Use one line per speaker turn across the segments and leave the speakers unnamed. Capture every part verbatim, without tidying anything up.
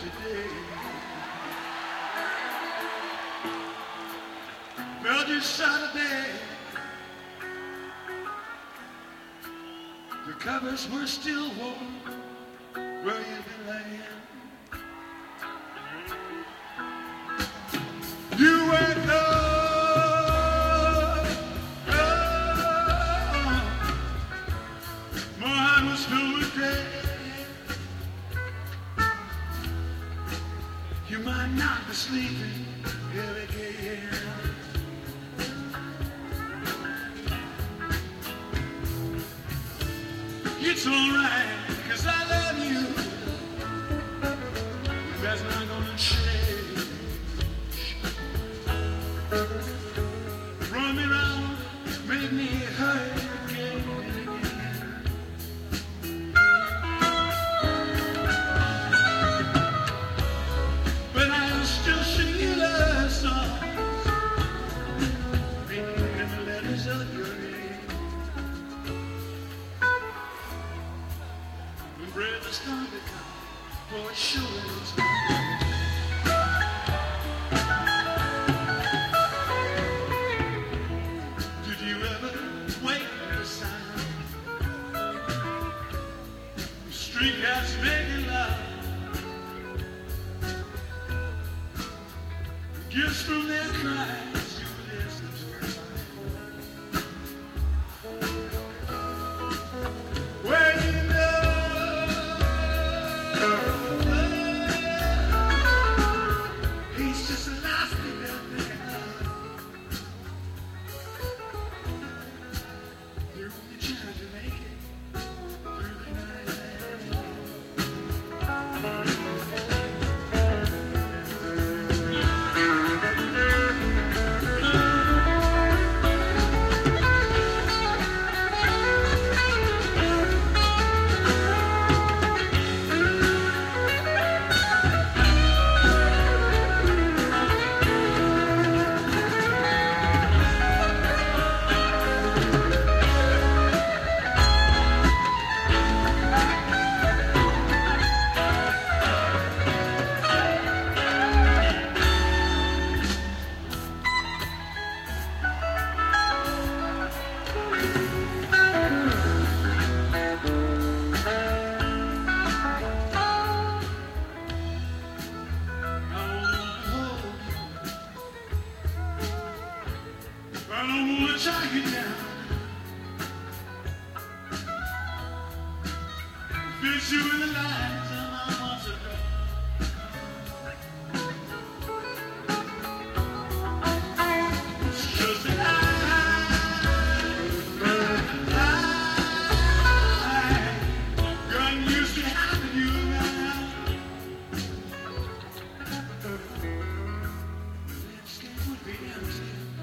today. Well, just Saturday, the covers were still warm where you've been laying. You were gone, gone. My heart was filled with dread. You might not be sleeping here again. It's alright, 'cause I love you. That's not gonna change. Run me round, make me hurt again and again. But I'll still sing you love songs, reading the letters of your name. When bread is time to come, for it sure is time. Street cats making love, gifts from their cries you listen to. Well, you know, he's just a last thing that making love. You're only trying to make it. I don't wanna tie you down, fit you in the lines of my months ago. It's just that I, I gotten used to having you around. The landscape would be empty.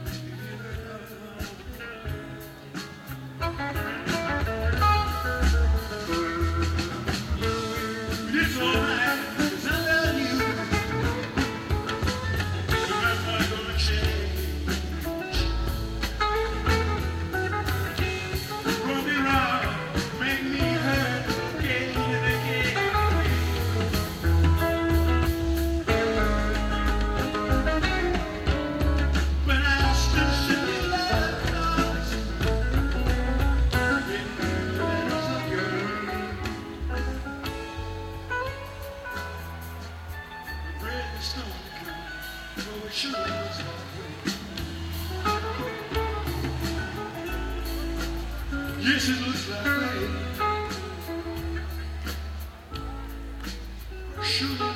It's alright, 'cause I love you. But that's not gonna change. Run me round, make me hurt again and again. But I still should be love songs, written in the letters of your name. Bread is stone to come, oh, it sure is that way. Yes, it looks that way. Sure.